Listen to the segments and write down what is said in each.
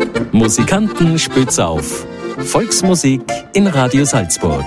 Musikanten spitz auf. Volksmusik in Radio Salzburg.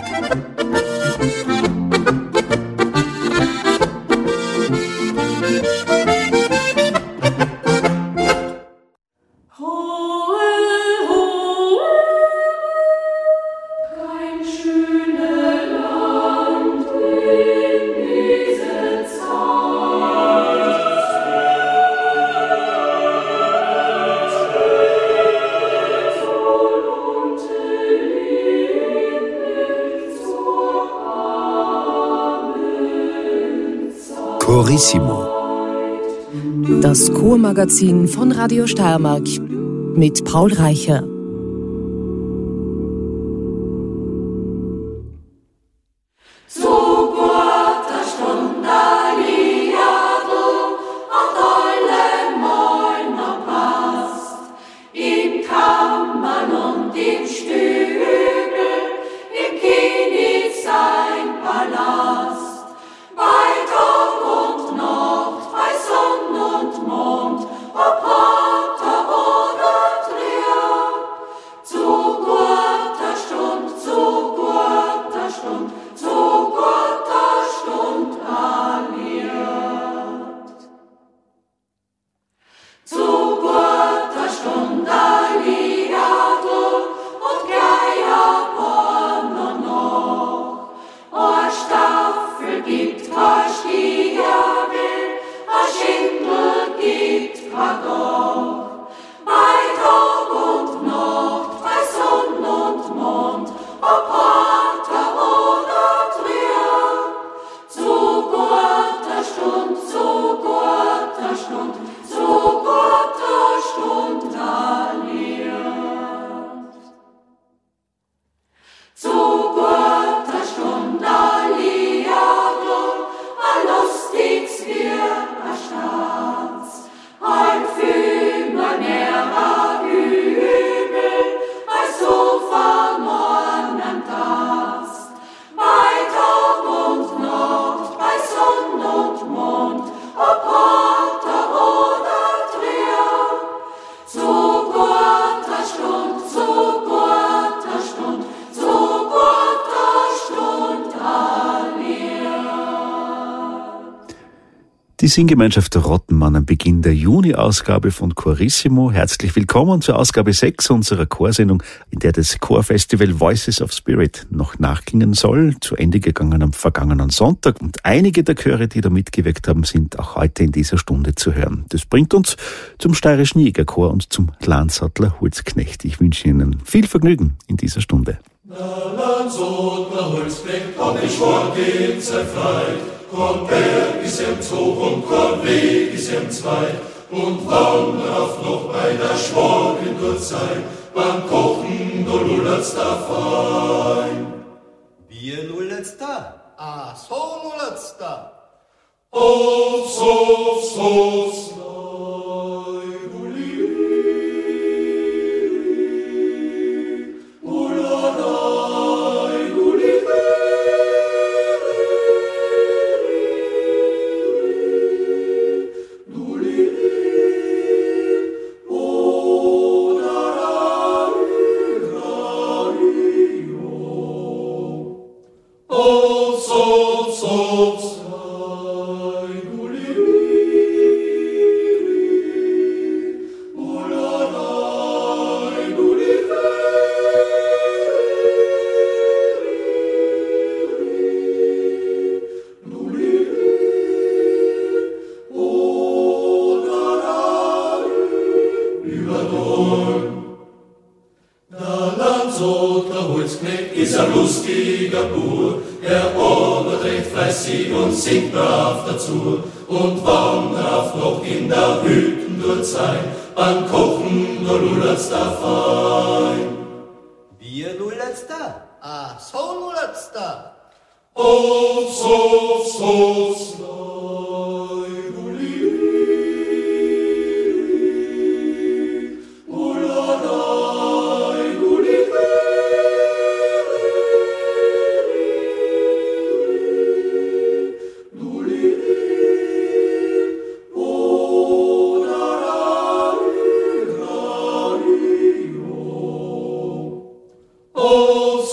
Chorissimo. Das Chormagazin von Radio Steiermark mit Paul Reicher. Die Singgemeinschaft Rottenmann am Beginn der Juni-Ausgabe von Chorissimo. Herzlich willkommen zur Ausgabe 6 unserer Chorsendung, in der das Chorfestival Voices of Spirit noch nachklingen soll. Zu Ende gegangen am vergangenen Sonntag. Und einige der Chöre, die da mitgewirkt haben, sind auch heute in dieser Stunde zu hören. Das bringt uns zum Steirischen Jägerchor und zum Landsattler Holzknecht. Ich wünsche Ihnen viel Vergnügen in dieser Stunde. Landsattler Holzknecht, hab ich Wort in zerfreit. Kein Berg ist ihm Zug und kein Weg ist ihm zweit. Und wandrauf noch bei der Schwagin dort sein, beim Kochen, da lullert's da fein. Wie lullert's da? Ah, so lullert's da. Oh, so, ist ein lustiger Bur, er arbeitet recht fleißig und singt brav dazu. Und wann er noch in der Hütten dort sein, beim Kochen, da lullert's da fein. Wie lullert's da? Ah, so lullert's da. Oh, so,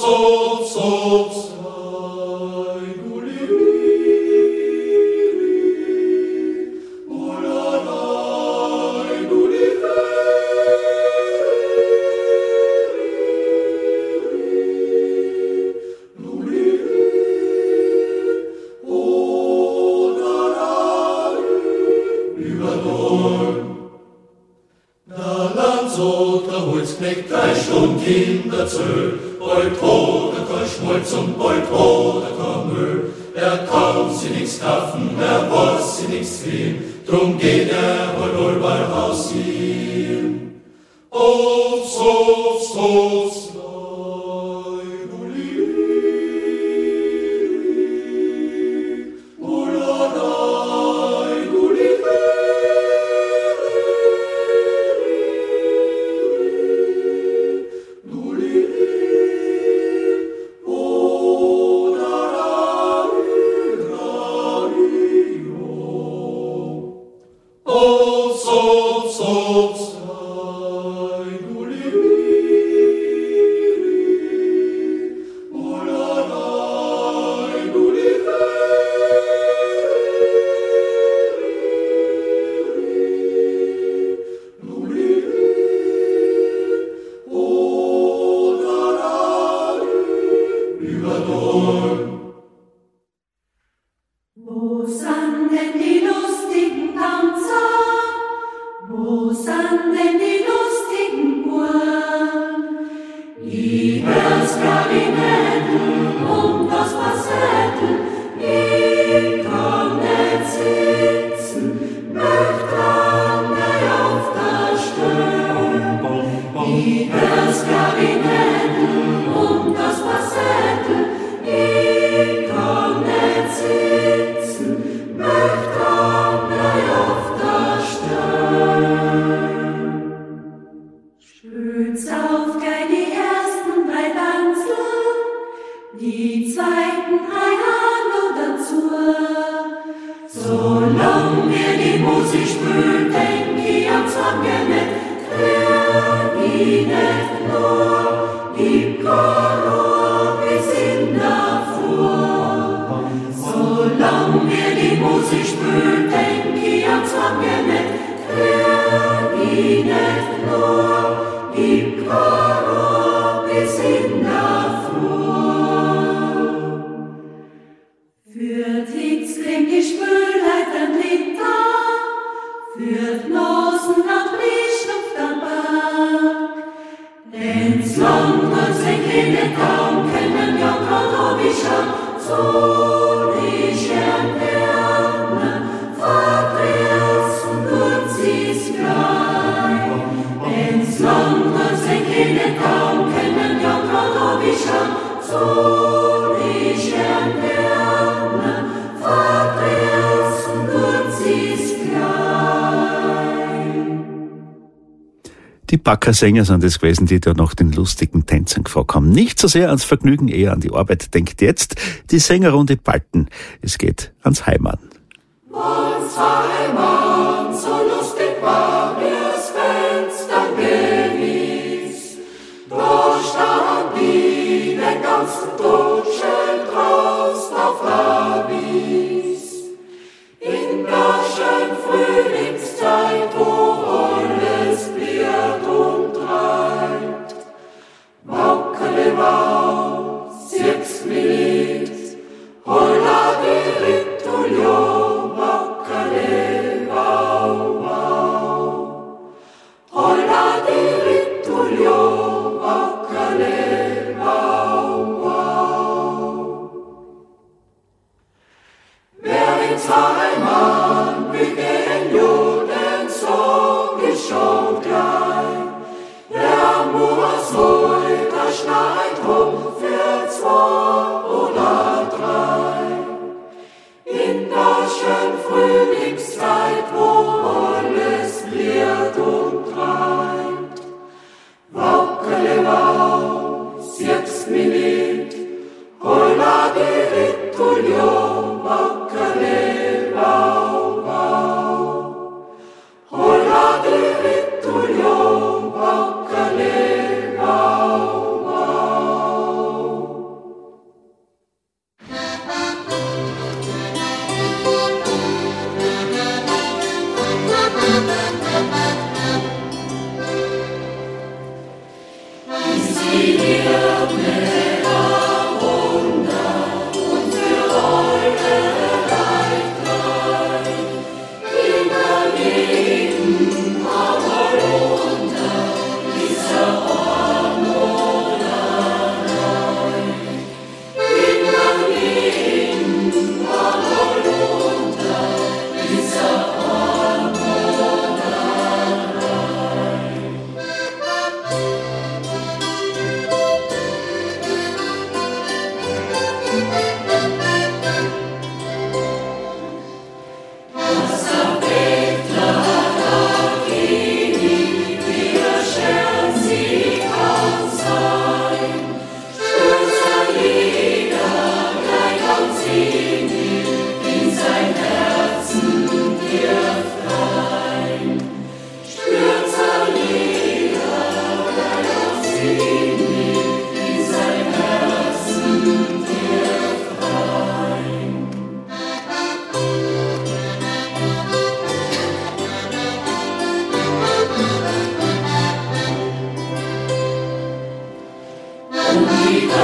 Die Backersänger sind es gewesen, die da nach den lustigen Tänzern gefragt haben. Nicht so sehr ans Vergnügen, eher an die Arbeit denkt jetzt die Sängerrunde Balten. Es geht ans Heimann. Wo's Heimann so lustig war, wie's Fenster gewies. Da stand die den ganzen Tag schön draußen auf der Wies. In der schönen Frühlingszeit, wo alles bliert und treibt. Wackele Mau, 6 Minuten, holla die Ritulio, wackele Mau, Mau.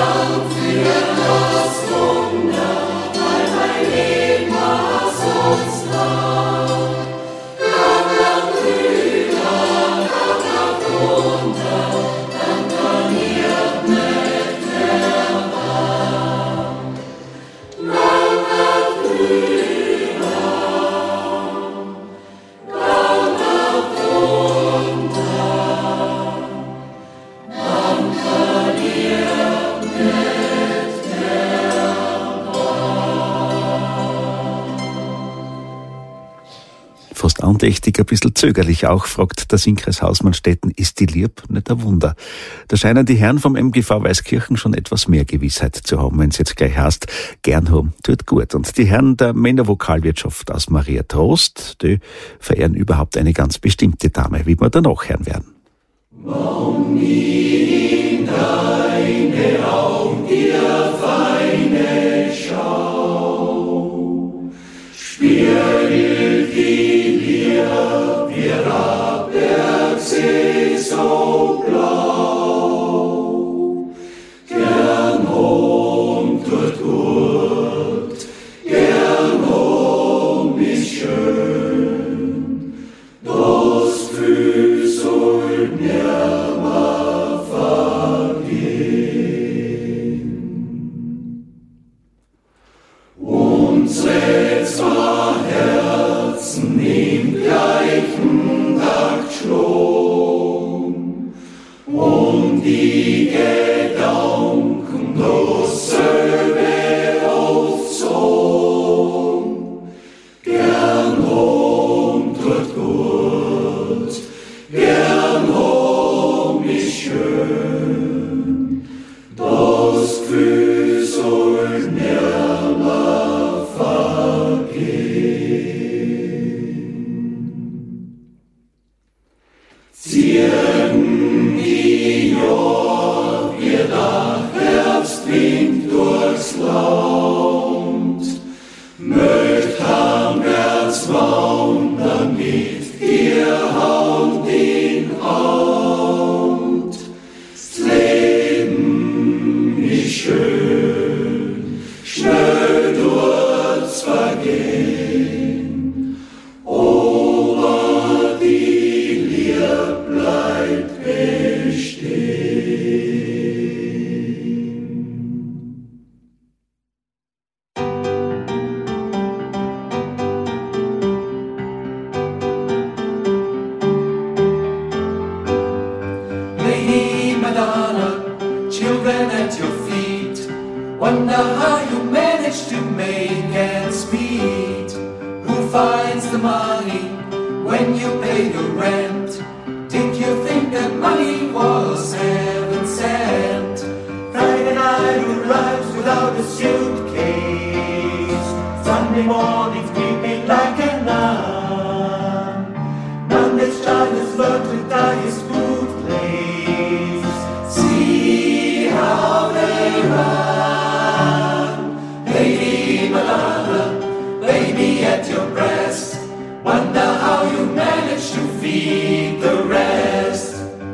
Fast andächtig, ein bisschen zögerlich auch, fragt der Singkreis Hausmannstetten, ist die Lieb nicht ein Wunder? Da scheinen die Herren vom MGV Weißkirchen schon etwas mehr Gewissheit zu haben, wenn es jetzt gleich heißt, gern haben, tut gut. Und die Herren der Männervokalwirtschaft aus Maria Trost, die verehren überhaupt eine ganz bestimmte Dame, wie wir danach hören werden. Warum nie in deine Augen dir feine Schau, spielt die Liebe, wir abwärts See so blau, gern hom tut gut, gern hom ist schön, das Gefühl soll nimmer vergehen. Unsere zwei Herzen im gleichen Takt schlagen und die Gedanken dasselbe aufsagen. Gern hom tut gut, gern hom ist schön, das Gefühl soll nimmer vergehen. Ziehen die Jahr wie der Herbstwind durchs Land, möcht heimwärts wandern mit dir Hand in Hand. Das Leben ist schön, schnell durchs Vergehen, aber die Liebe bleibt bestehen. Lady Madonna, children at your feet, wonder how you manage to make ends meet. Who finds the money when you pay the rent? Did you think that money was heaven sent? Friday night arrives without a suitcase, Sunday morning's creeping like a nun. Monday's child has learned to tie his bootlace. See how they run. Lady Madonna, baby at your breast, wonder how you manage to feed the rest.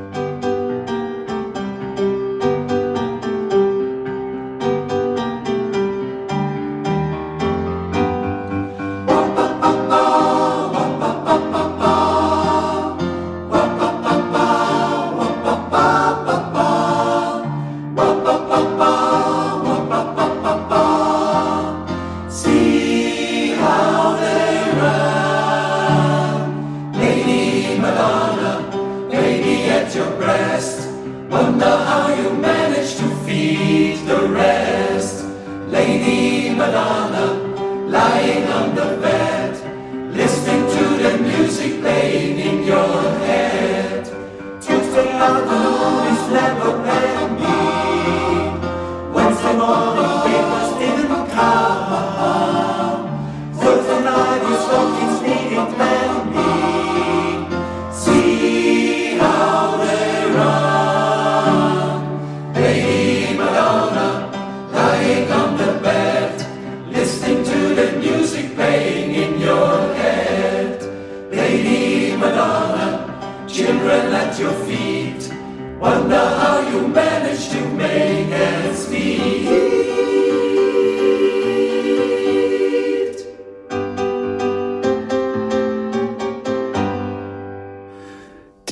See how they run. Lady Madonna, baby at your breast, wonder how you manage to feed the rest. Lady Madonna, lying on the bed, listening to the music playing in your head. Tuesday afternoon is never ending. Wednesday morning papers didn't come. Thursday night your stockings needed mending. See how they run. Lady Madonna, lying on the bed, listening to the music playing in your head. Lady Madonna, children at your feet, wonder how you manage to make ends meet.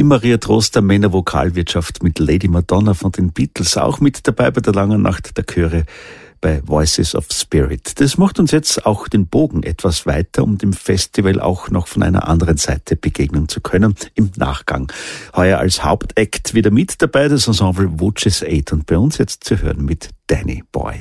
Maria Trost der Männervokalwirtschaft mit Lady Madonna von den Beatles, auch mit dabei bei der Langen Nacht der Chöre bei Voices of Spirit. Das macht uns jetzt auch den Bogen etwas weiter, um dem Festival auch noch von einer anderen Seite begegnen zu können, im Nachgang. Heuer als Hauptakt wieder mit dabei das Ensemble Voces 8 und bei uns jetzt zu hören mit Danny Boy.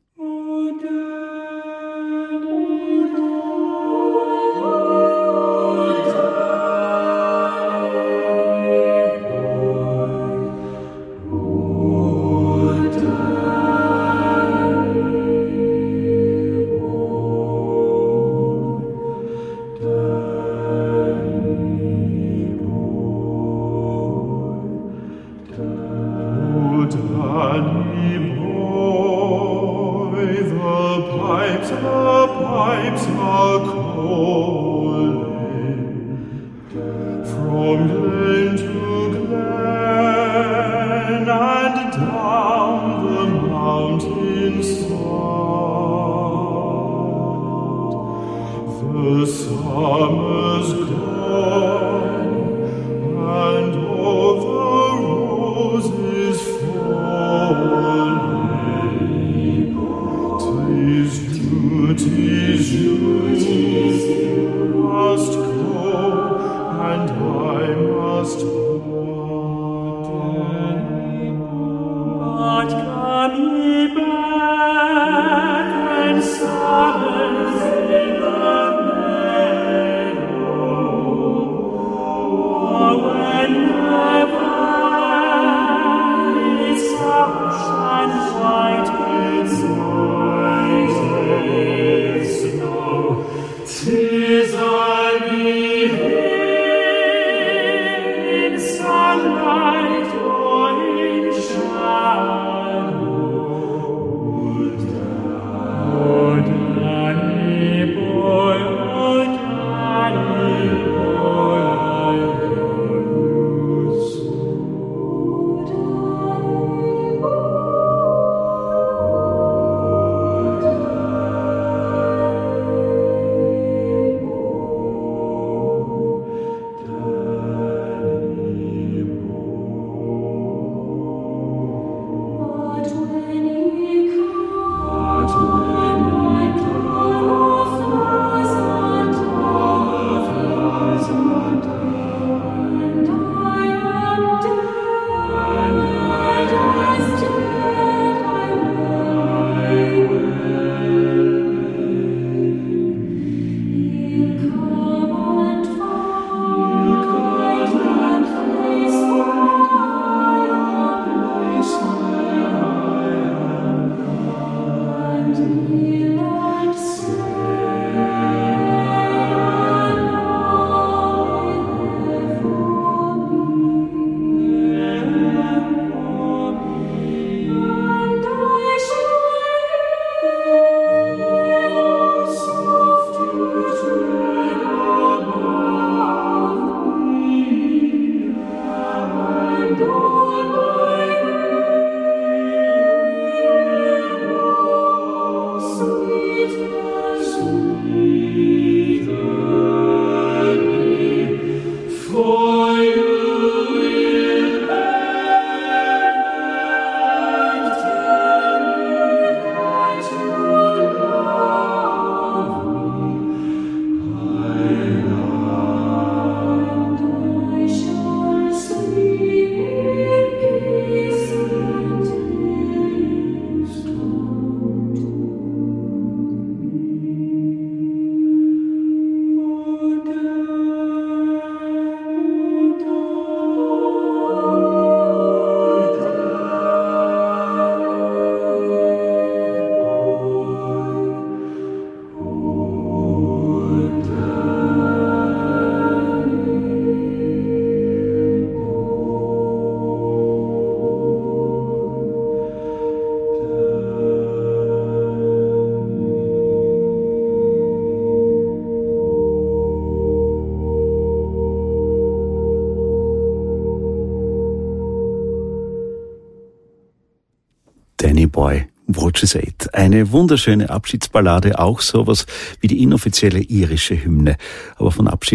Danny Boy, Voces 8. Eine wunderschöne Abschiedsballade, auch sowas wie die inoffizielle irische Hymne. Aber von Abschied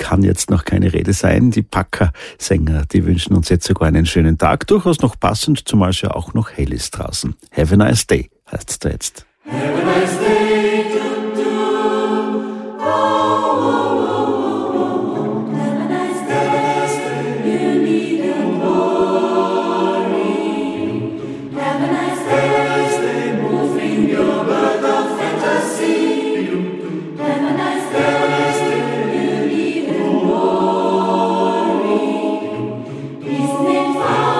kann jetzt noch keine Rede sein. Die Packer-Sänger, die wünschen uns jetzt sogar einen schönen Tag. Durchaus noch passend, zumal es ja auch noch hell ist draußen. Have a nice day, heißt es da jetzt. Have a nice day, do, do. Oh, oh, oh, oh, oh. Have a nice day, you needn't worry. Have a nice day, moving your bird of fantasy. Have a nice day, you needn't worry. It's made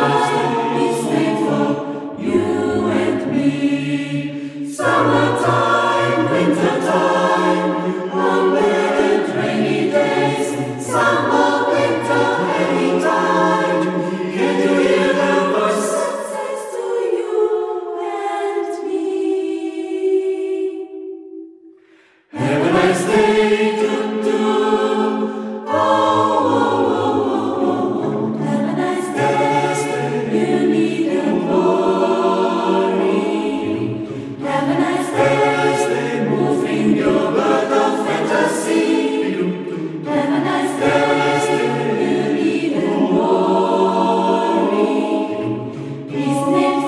for you and me. Summertime, wintertime, long and rainy days. Summer, winter, any time. Can you hear the voice that says to you and me? Have a nice day, do, do. Oh, oh, oh, oh, oh. Have a nice day, you needn't worry. Have a nice day, moving your bird of fantasy. Have a nice day, you needn't worry. It's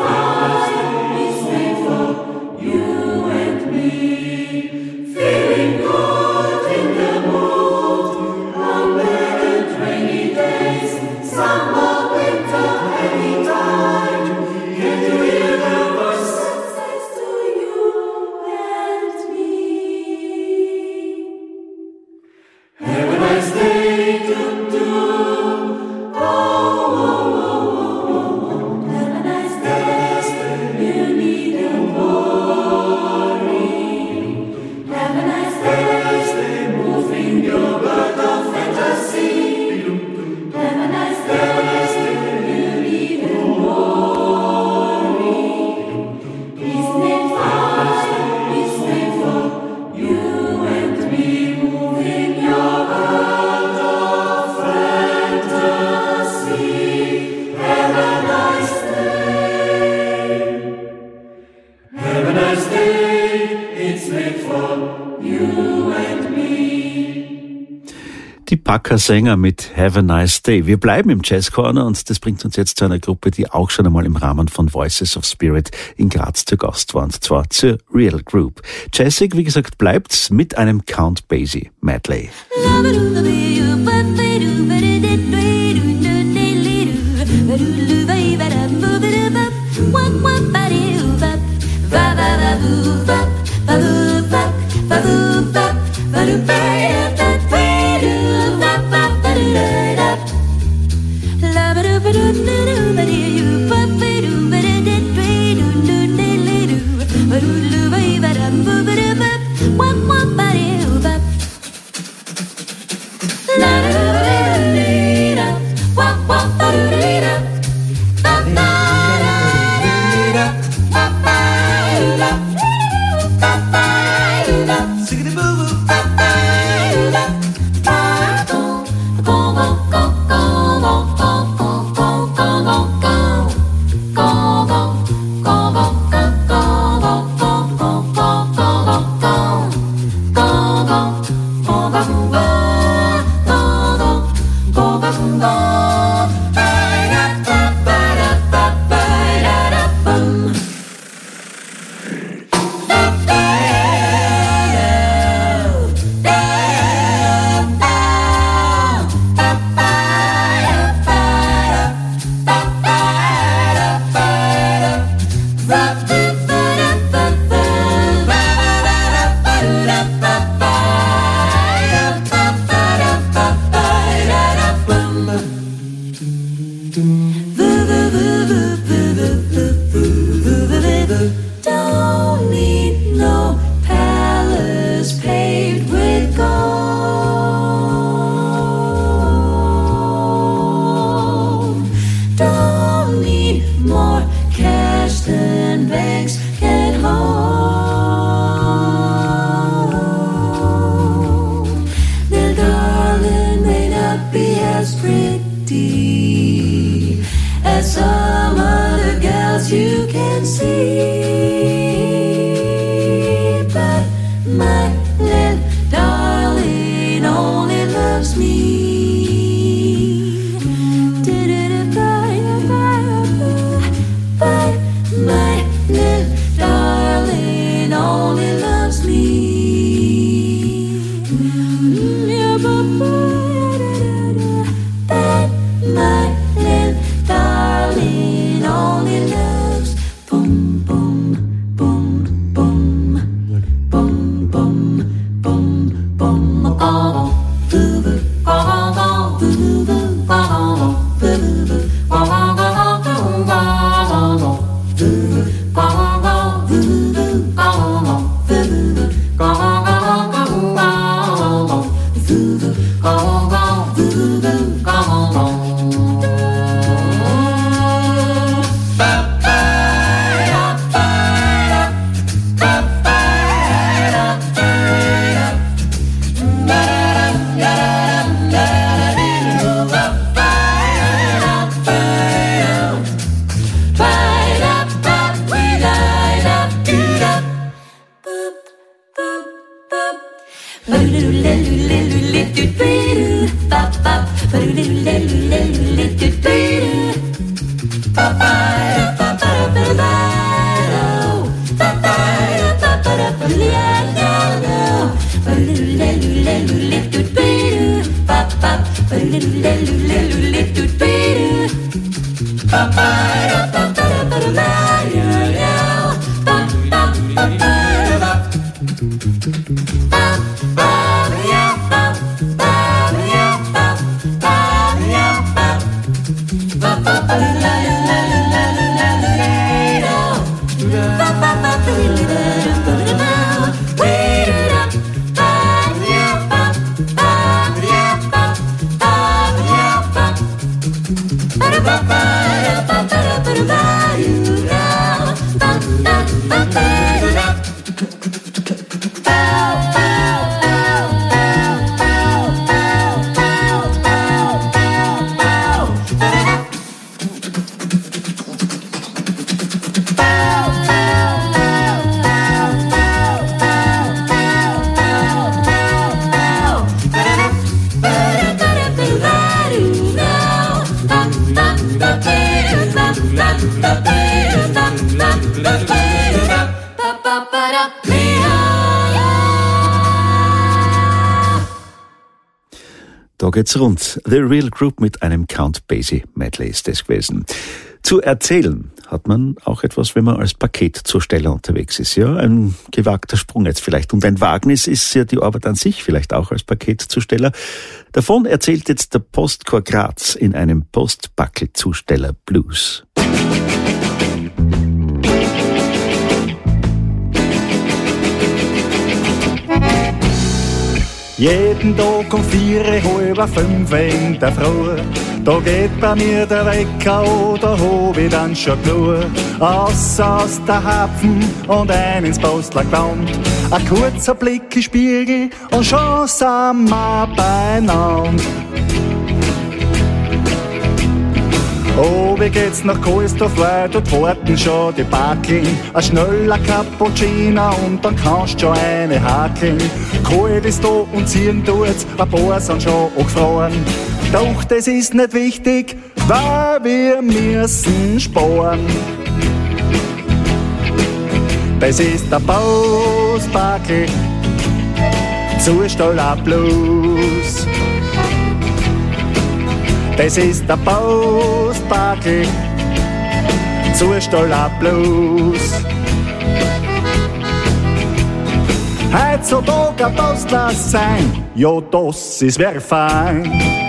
made for you and me. Feeling good in the mood, long and rainy days. Summer, winter, any time. Can you hear the voice that says to you and me? Have a nice day, do, do. Oh, oh, oh, oh, oh. Have a nice day, you needn't worry. Have a nice day, moving your bird of fantasy. Have a nice day, you needn't worry. It's made for you and me, moving your bird of fantasy. Have a nice day. Have a nice day. It's made for you and me. Die Packer-Sänger mit Have a Nice Day. Wir bleiben im Jazz Corner und das bringt uns jetzt zu einer Gruppe, die auch schon einmal im Rahmen von Voices of Spirit in Graz zu Gast war, und zwar zur Real Group. Jazzig, wie gesagt, bleibt's mit einem Count Basie Medley. La Da geht's rund. The Real Group mit einem Count Basie Medley ist das gewesen. Zu erzählen hat man auch etwas, wenn man als Paketzusteller unterwegs ist. Ja, ein gewagter Sprung jetzt vielleicht. Und ein Wagnis ist ja die Arbeit an sich, vielleicht auch als Paketzusteller. Davon erzählt jetzt der Postchor Graz in einem Postbackelzusteller Blues. Jeden Tag um 4:30 in der Früh, da geht bei mir der Wecker oder hab ich dann schon genug. Aus der Hapfen und ein ins Postlerland, ein kurzer Blick in den Spiegel und schon sind wir beieinander. Oh, wie geht's nach Kohlsdorf weiter? Dort warten schon die Backeln. Ein schneller Cappuccino und dann kannst du schon eine hakeln. Kalt ist da und ziehen tut's, ein paar sind schon angefroren. Doch das ist nicht wichtig, weil wir müssen sparen. Das ist der Postbackel, Zusteller Blues. Das ist der Postbackel, Zusteller Blues. Heutzutage ein Postler sein, ja das ist very fein.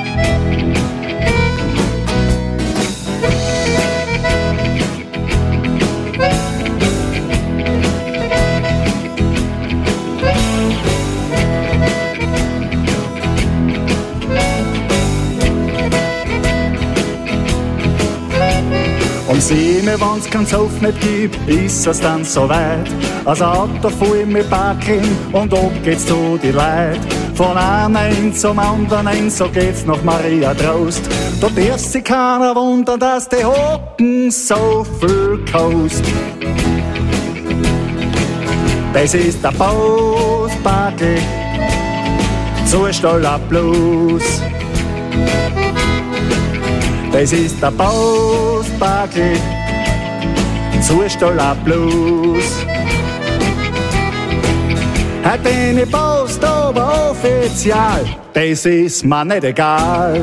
Und sieh mir, wenn's keinen Sof nicht gibt, ist es dann so weit. Ein Auto voll mit Backeln und ab geht's zu die Leid. Von einem zum anderen, so geht's nach Maria Trost. Da darf sich keiner wundern, dass die Hocken so viel kost. Das ist der Postbackel, Zusteller Blues. Das ist der Postbackel, Zusteller Blues. Hat eine Post aber offizial, das ist mir nicht egal.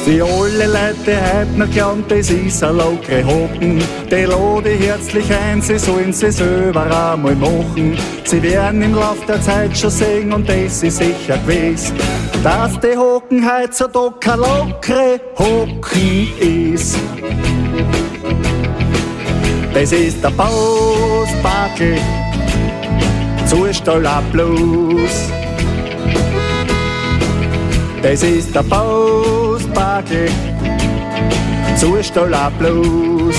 Wie alle Leute heute noch glauben, das ist ein lockere Hocken. Die lade ich herzlich ein, sie sollen sie selber einmal machen. Sie werden im Lauf der Zeit schon sehen, und das ist sicher gewiss, dass die Hocken heutzutage kein lockere Hocken ist. Das ist der Postbackel, Zustand Blues. Das ist der Postbackel, Zustand Blues.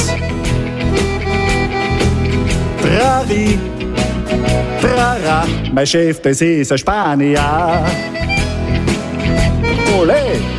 Trari, trara, mein Chef, das ist ein Spanier. Ole!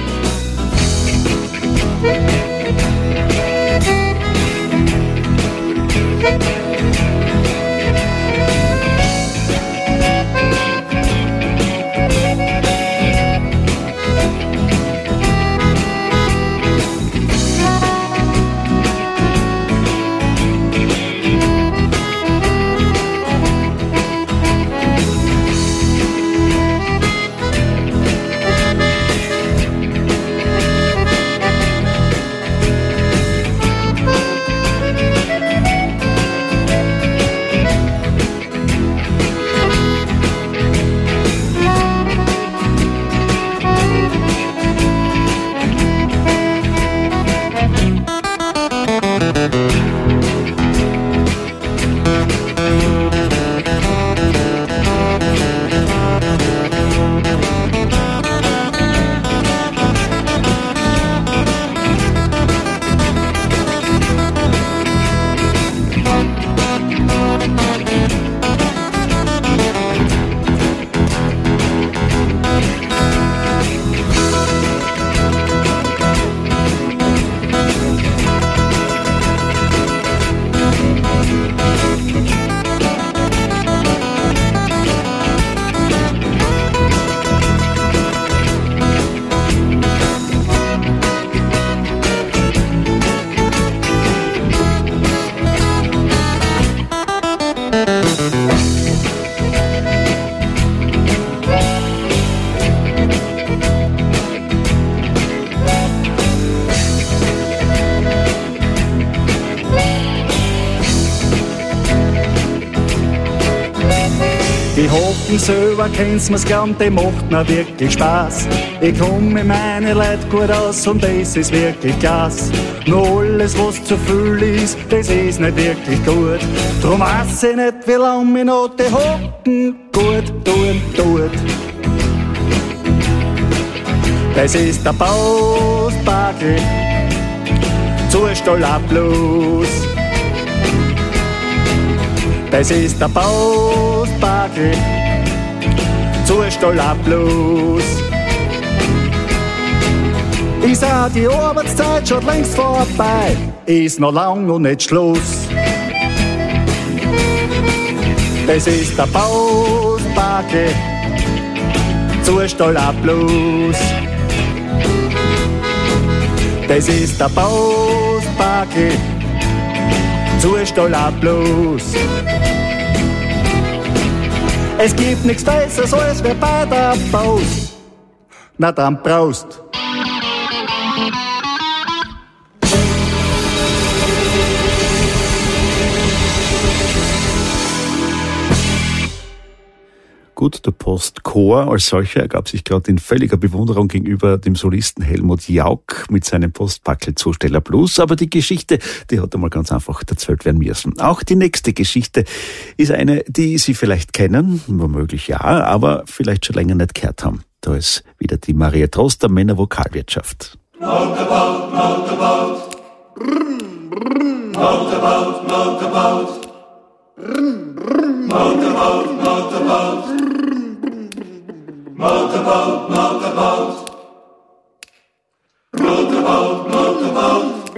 Die Hocken selber kennst mir's gern, die macht mir wirklich Spaß. Ich komm mit meinen Leuten gut aus und das ist wirklich klasse. Nur alles, was zu viel ist, das ist nicht wirklich gut. Drum weiß ich nicht, wie lang mir noch die Hocken gut tut. Das ist der Postbackel, Zustand Blues. Das ist der Postbackel, Zustand Blues. Ich sah, die Arbeitszeit schon längst vorbei, ist noch lang und nicht Schluss. Das ist der Postbackel, Zustand Blues. Das ist der Postbackel, Zustand Blues. Es gibt nichts Besseres als wer bei der Post. Na dann Prost. Gut, der Postchor als solcher ergab sich gerade in völliger Bewunderung gegenüber dem Solisten Helmut Jauch mit seinem Postbackel-Zusteller Blues. Aber die Geschichte, die hat einmal ganz einfach erzählt werden müssen. Auch die nächste Geschichte ist eine, die Sie vielleicht kennen, womöglich ja, aber vielleicht schon länger nicht gehört haben. Da ist wieder die Maria Trost der Männervokalwirtschaft. Motorboot, Motorboot. Motorboot, Motorboot. Motorboot, Motorboot. Motorboot, Motorboot. Motorboot, Motorboot.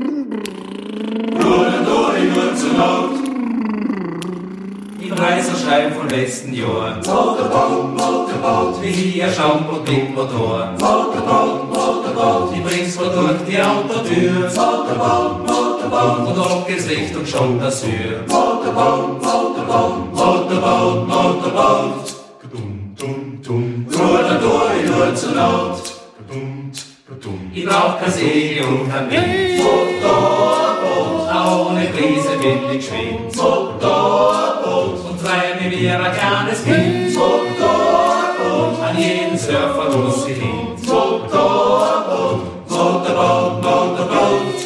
Rollen durch nur zur Not. Die Preise schreiben von letzten Jahr. Motorboot, Motorboot. Wie hier Schaumboot mit Motor. Motorboot, Motorboot. Die bringt's vor durch die Autotür. Motorboot, Motorboot. Und ab geht's Richtung Stadt Assur. Motorboot, Motorboot. Motorboot, Motorboot. Rollen durch nur zur Not. Ich brauch kein Segel und kein Wind. Motorboot, auch ohne Krise bin ich geschwind. Motorboot, und frei mir wie ein kleines Kind. Motorboot, an jeden Surfer muss ich hin. Motorboot, Motorboot, Motorboot.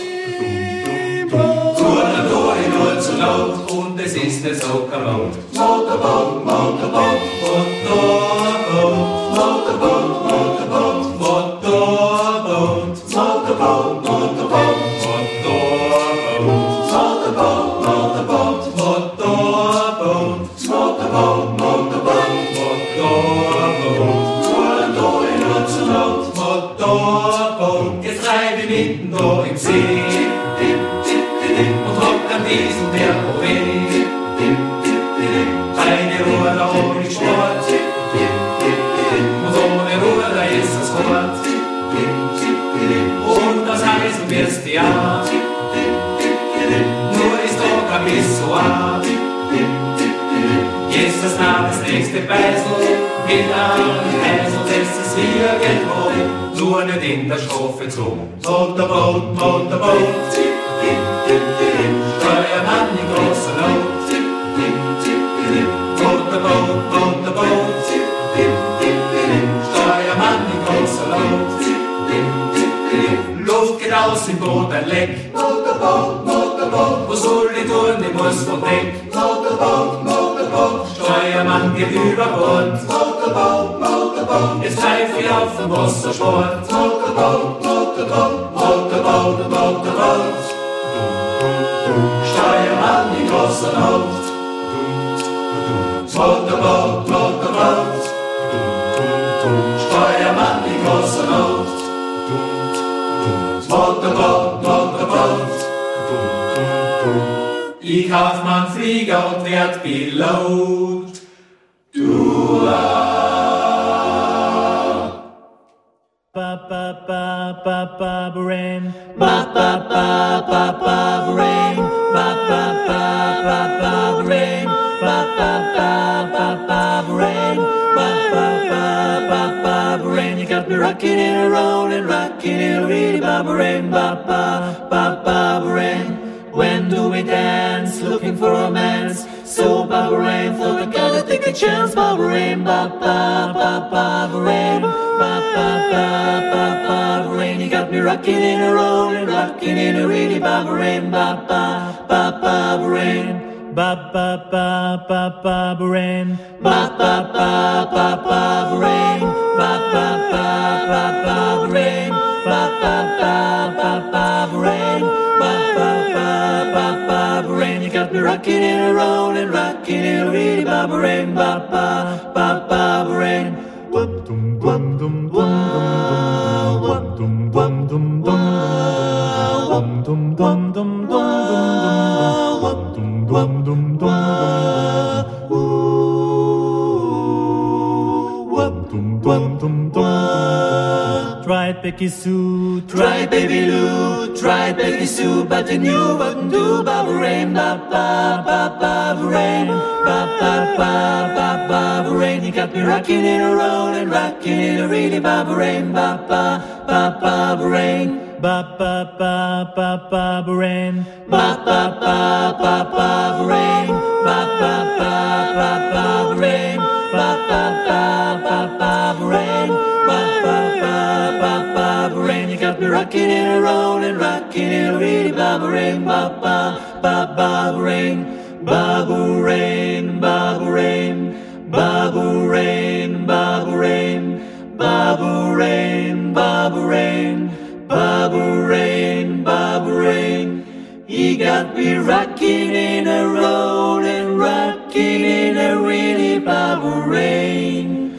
Nur der Tore nur zu laut und es ist nicht so kaputt. Motorboot, Motorboot, Motorboot, Motorboot, Motorboot, Motorboot, Motorboot, Motorboot, Motorboot, Motorboot, Motorboot, Motorboot, Motorboot, Motorboot, nur der Tore nur zu laut. Motorboot, jetzt reib ich mitten da im See. Und hock am Diesel der OE. Keine Ruhe, da ohne Sport. Und ohne Ruhe, da ist das Wort. Und das heißen wirst du ja. Nur ist doch kein Pissoir. Jetzt das das nächste Beisel. Mit einem Eisel lässt es irgendwo. Nur nicht in der Strophe zu. Motorboot, Motorboot. Steuermann in großer Not. Motorboot, Motorboot. Steuermann in großer Not. Luft geht aus im Boot ein Leck. Motorboot, Motorboot. Wo soll ich tun? Ich muss von Deck. Motorboot, Motorboot. Steuermann geht über Bord. Motorboot, Motorboot. Jetzt pfeife ich auf den Wassersport. Motorboot, Motorboot. Motorboot, Motorboot. Steuermann in großer Not. Motorboot, Motorboot. Steuermann in großer Not. Motorboot, Motorboot. Ich kauf mir einen Flieger und werd Pilot. Ba ba ba ba ba brain, ba ba ba ba ba brain, ba ba ba ba ba brain, ba ba ba ba ba brain, ba ba ba ba ba brain. You got me rocking and rolling, rocking and really ba brain, ba ba ba ba brain. When do we dance? Looking for romance. So ba brain, thought I gotta take a chance, ba brain, ba ba ba ba brain. Ba ba ba ba ba brain, you got me rocking and a rolling, rocking and a really ba brain, ba ba ba ba brain, ba ba ba ba ba brain, ba ba ba ba ba brain, ba ba ba ba ba brain, ba ba ba ba ba brain, ba ba ba ba ba brain, you got me rocking and a rolling, rocking and a really ba brain, ba ba ba ba brain. Try Becky Sue, try Baby Lou, try Becky Sue, but you knew what to do. Baba Rain, ba ba ba ba rain, ba ba ba ba ba rain. You got me rocking and a rolling, rocking and a really Baba Rain, ba ba ba ba rain, ba ba ba ba ba rain, ba ba ba ba ba rain, ba ba ba ba ba rain, ba ba ba ba ba rain, ba ba ba ba ba rain. You got me rocking and a rolling, rocking and a really Baba Rain, ba ba ba ba rain, Baba Rain, Baba Rain, Baba Rain, Baba Rain, Baba Rain, Baba Rain, Baba Rain, Baba Rain. He got me rocking in a rolling, rocking in a really Baba Rain.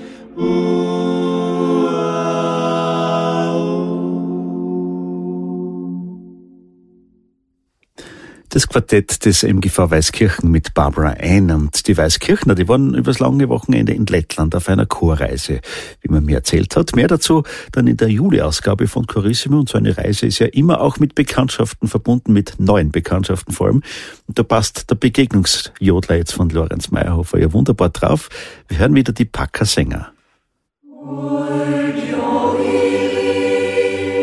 Das Quartett des MGV Weißkirchen mit Barbara Ann. Und die Weißkirchner, die waren übers lange Wochenende in Lettland auf einer Chorreise, wie man mir erzählt hat. Mehr dazu dann in der Juli-Ausgabe von Chorissimo. Und so eine Reise ist ja immer auch mit Bekanntschaften verbunden, mit neuen Bekanntschaften vor allem. Und da passt der Begegnungsjodler jetzt von Lorenz Meyerhofer ja wunderbar drauf. Wir hören wieder die Packer Sänger. Hold your ear.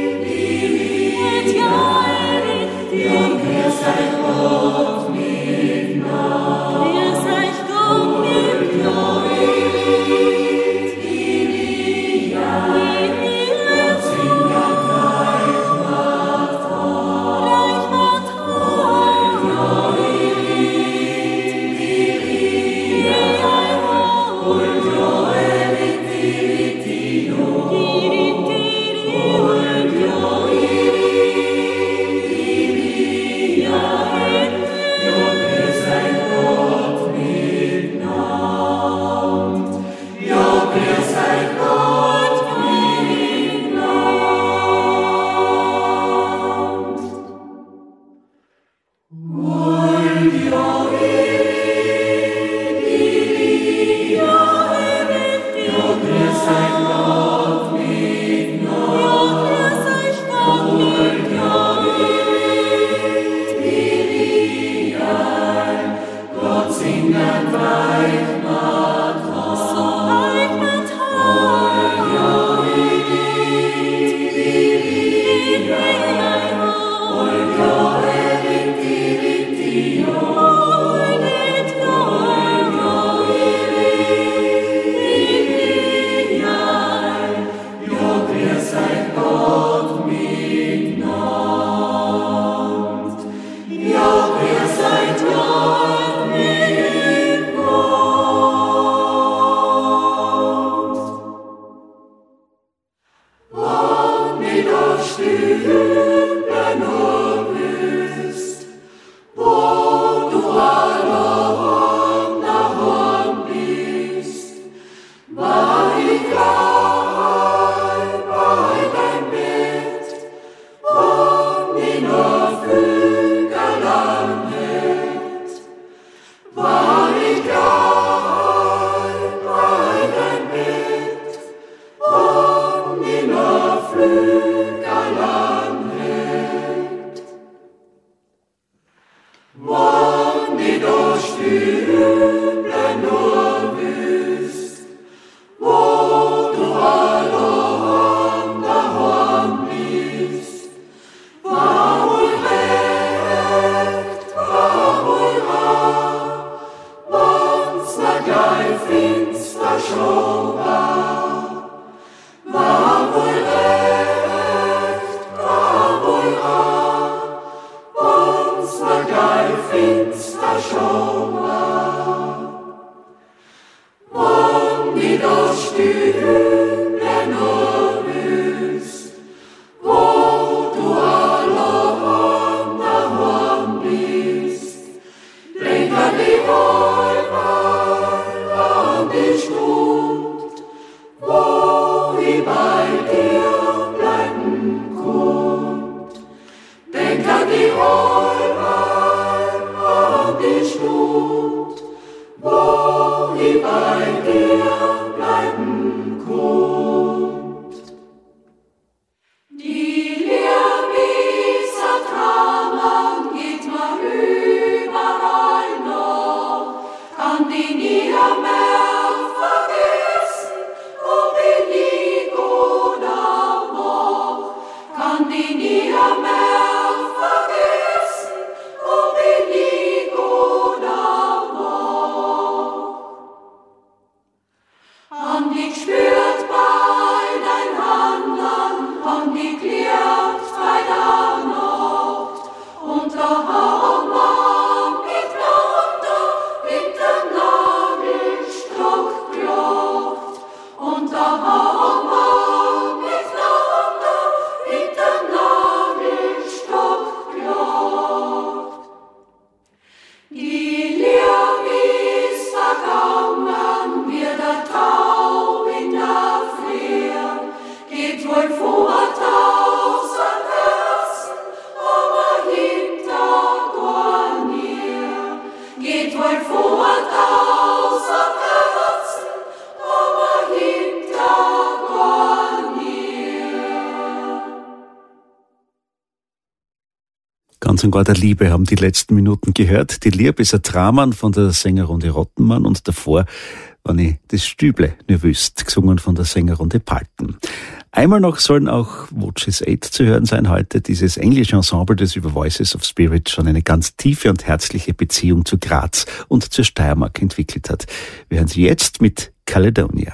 Ganz und gar der Liebe haben die letzten Minuten gehört. Die Liebe ist ein Dramen von der Sängerrunde Rottenmann und davor, wenn ich das Stüble nur wüsst, gesungen von der Sängerrunde Palten. Einmal noch sollen auch Watches 8 zu hören sein heute. Dieses englische Ensemble, das über Voices of Spirit schon eine ganz tiefe und herzliche Beziehung zu Graz und zur Steiermark entwickelt hat. Wir hören sie jetzt mit Caledonia.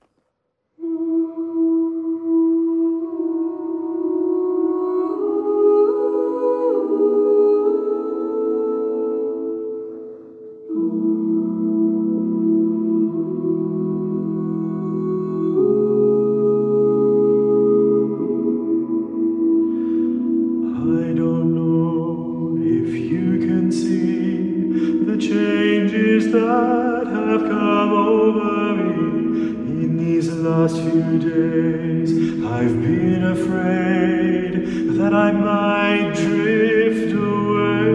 That have come over me in these last few days. I've been afraid that I might drift away.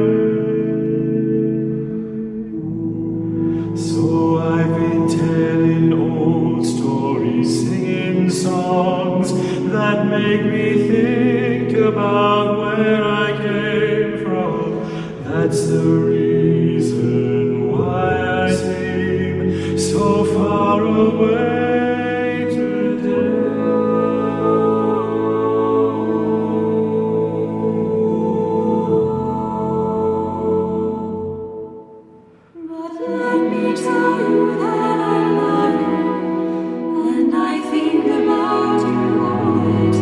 So I've been telling old stories, singing songs that make me think about where I came from. That's the reason why I seem so far away today. But let me tell you that I love you, and I think about you all the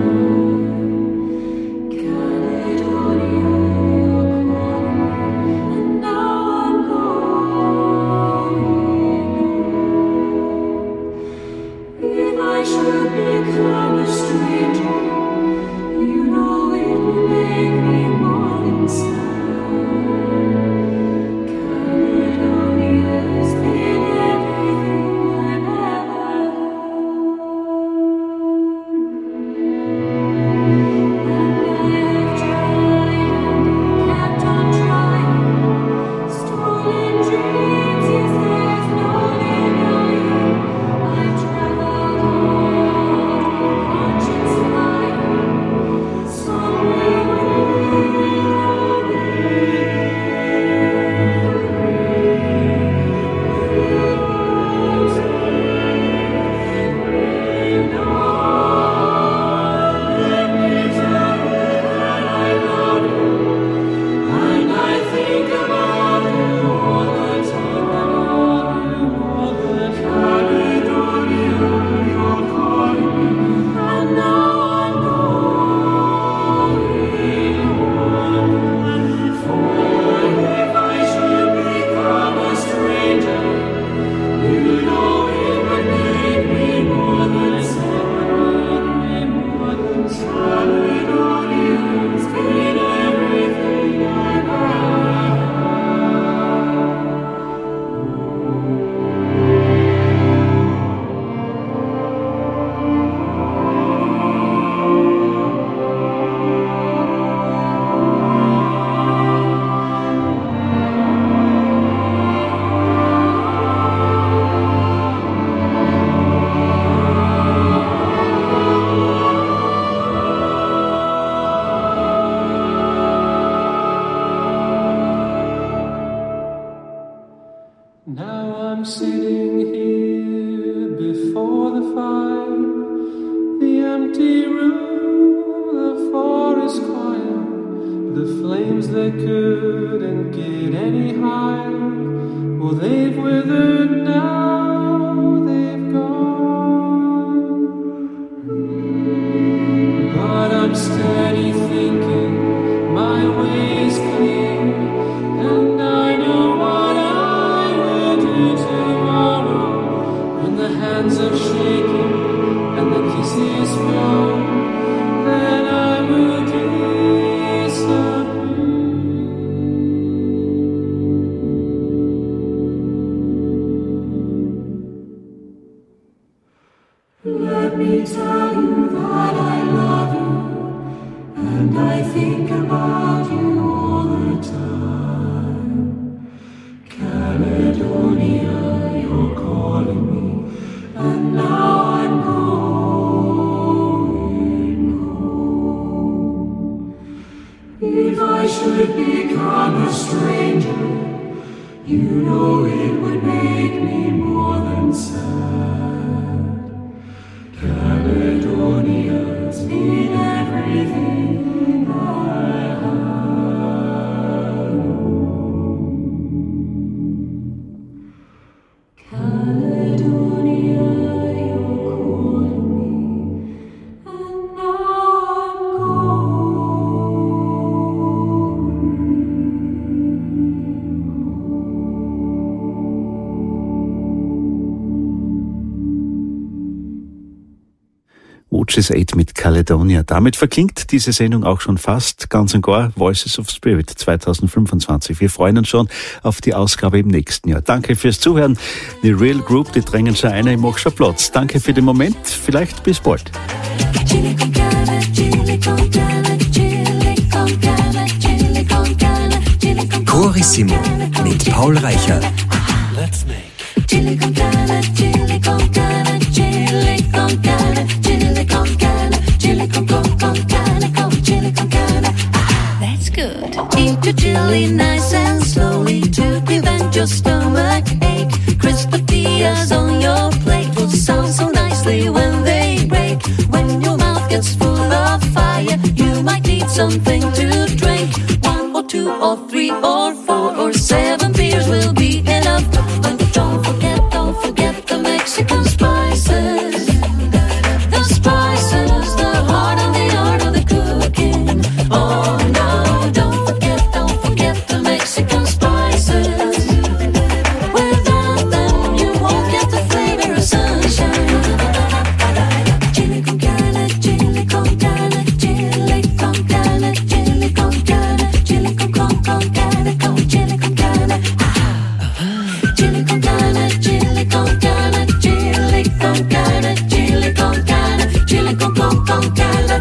time. Caledonia, you're calling me, and now I'm going. If I should become a stranger, you know it will make me more inside. Caledonia's been everything I've ever and I have tried and kept on trying. Stolen dreams, yes, there's no denying. I've traveled all fire, the empty room, the forest quiet, the flames that couldn't get any higher. Well, they've withered now, they've gone. But I'm steady thinking, my way's clear, and I know what I will do tomorrow. When the hands are shaking and the kisses fall, then I will disappear. Let me tell you that I love you, and I think about you all the time. Caledonia, you're calling me, and now I'm going home. If I should become a stranger, you know it would make me more than sad. Caledonia's been everything I have known. Caledonia, you're calling me, and now I'm Watches 8 mit Caledonia. Damit verklingt diese Sendung auch schon fast ganz und gar Voices of Spirit 2025. Wir freuen uns schon auf die Ausgabe im nächsten Jahr. Danke fürs Zuhören. Die Real Group, die drängen schon ein, ich mach schon Platz. Danke für den Moment. Vielleicht bis bald. Chorissimo mit Paul Reichert. Let's make Chili con carne, chili con carne, chili con carne, chili con carne, chili con chili con carne. That's good. Eat your chili nice and slowly to prevent your stomach ache. Crisp tortillas on your plate will sound so nicely when they break. When your mouth gets full of fire, you might need something to drink. 1 or 2 or 3 or 4 or 7 beers will be enough. But don't forget the Mexican spices. The spices, the heart and the art of the cooking. Oh no, don't forget the Mexican spices. Without them, you won't get the flavor of sunshine. Chili con carne, chili con carne, chili con carne, chili con carne, chili con carne, chili con carne. Chili con carne, chili con carne, chili con carne, chili con carne, chili con carne.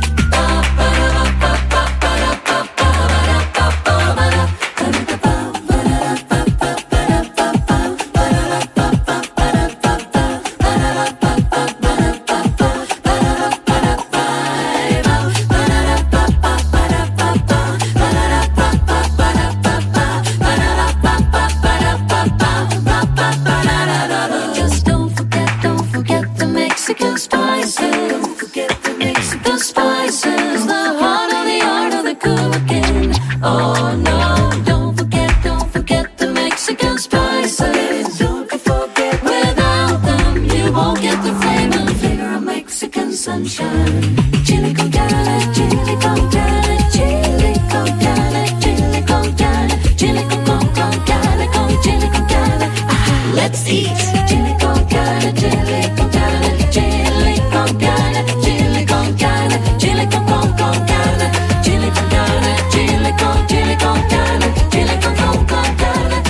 Just don't forget the Mexican spices. The spices, the heart of the art of the cooking. Oh no, don't forget the Mexican spices. Without them, you won't get the flavor of Mexican sunshine. Chili con carne, chili con carne, chili con carne, chili con carne, chili con carne, chili con carne. Let's eat. Chili con carne, chili con carne, chili con carne, chili con carne, chili con carne, chili con carne, chili con carne, chili con carne.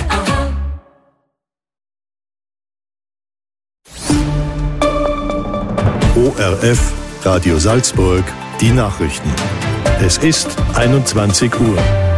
ORF Radio Salzburg, die Nachrichten. Es ist 21 Uhr.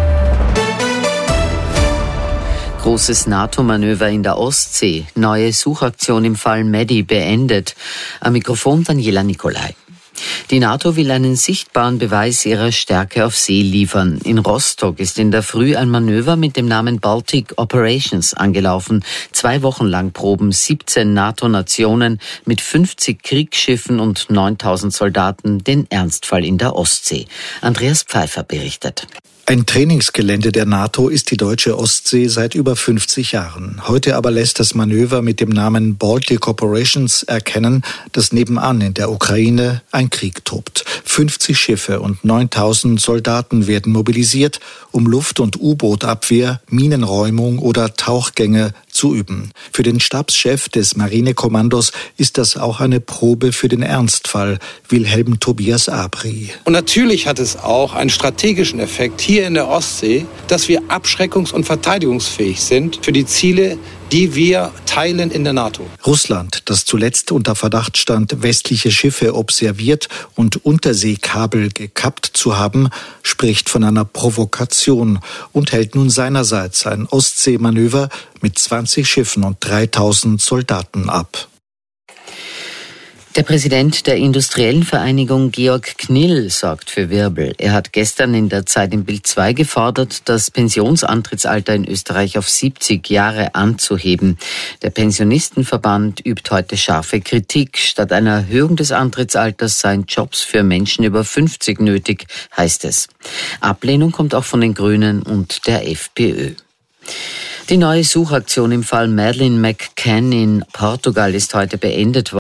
Großes NATO-Manöver in der Ostsee. Neue Suchaktion im Fall Mehdi beendet. Am Mikrofon Daniela Nicolai. Die NATO will einen sichtbaren Beweis ihrer Stärke auf See liefern. In Rostock ist in der Früh ein Manöver mit dem Namen Baltic Operations angelaufen. 2 Wochen lang proben 17 NATO-Nationen mit 50 Kriegsschiffen und 9000 Soldaten den Ernstfall in der Ostsee. Andreas Pfeiffer berichtet. Ein Trainingsgelände der NATO ist die deutsche Ostsee seit über 50 Jahren. Heute aber lässt das Manöver mit dem Namen Baltic Operations erkennen, dass nebenan in der Ukraine ein Krieg tobt. 50 Schiffe und 9000 Soldaten werden mobilisiert, um Luft- und U-Boot-Abwehr, Minenräumung oder Tauchgänge zu üben. Für den Stabschef des Marinekommandos ist das auch eine Probe für den Ernstfall, Wilhelm Tobias Abri. Und natürlich hat es auch einen strategischen Effekt hier in der Ostsee, dass wir abschreckungs- und verteidigungsfähig sind für die Ziele, die wir teilen in der NATO. Russland, das zuletzt unter Verdacht stand, westliche Schiffe observiert und Unterseekabel gekappt zu haben, spricht von einer Provokation und hält nun seinerseits ein Ostseemanöver mit 20 Schiffen und 3000 Soldaten ab. Der Präsident der Industriellen Vereinigung Georg Knill sorgt für Wirbel. Er hat gestern in der Zeit im Bild 2 gefordert, das Pensionsantrittsalter in Österreich auf 70 Jahre anzuheben. Der Pensionistenverband übt heute scharfe Kritik. Statt einer Erhöhung des Antrittsalters seien Jobs für Menschen über 50 nötig, heißt es. Ablehnung kommt auch von den Grünen und der FPÖ. Die neue Suchaktion im Fall Madeleine McCann in Portugal ist heute beendet worden.